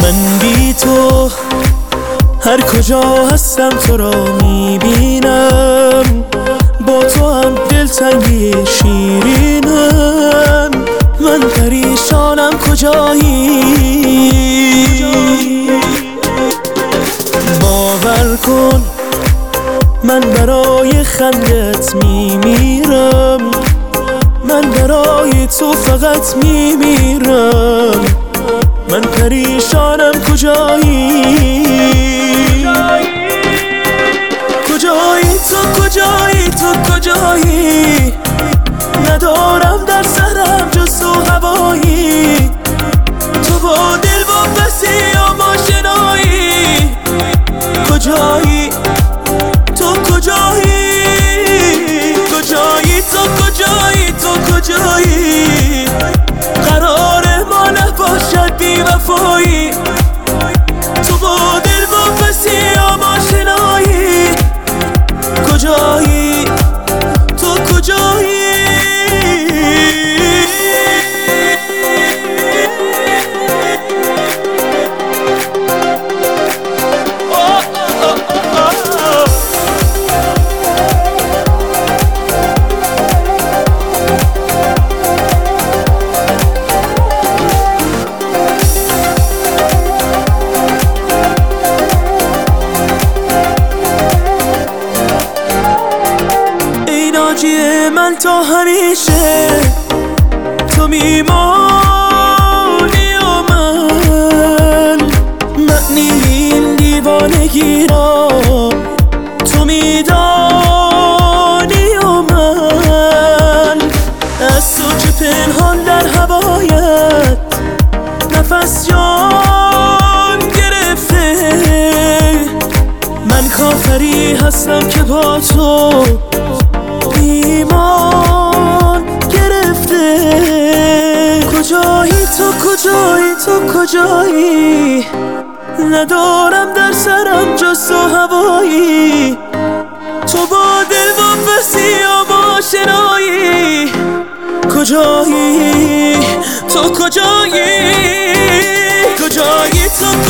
من بی تو هر کجا هستم تو را میبینم، با تو هم دلتنگی شیرینم. من پریشانم کجایی، باور کن من برای خندت میمیرم، من برای تو فقط میمیرم. من پریشانم کجایی، کجایی تو، کجایی تو، کجایی؟ ندارم در سرم جز تو هوایی، تو با دل واپسی یا آشنایی. کجایی تو، کجایی؟ کجایی تو، کجایی تو، کجایی؟ قرار ما نباشد بی وفایی، تو با دل واپسی یا آشنایی. کجایی تو، کجایی؟ من تا همیشه تو میمانی و من معنی این دیوانگی را تو میدانی و من از تو که پنهان در هوایت نفس جان گرفته. من کافری هستم که با تو ایمان گرفته. کجایی تو، کجایی تو، کجایی؟ ندارم در سرم جز تو هوایی، تو با دل واپسی یا آشنایی. کجایی تو، کجایی؟ کجایی تو،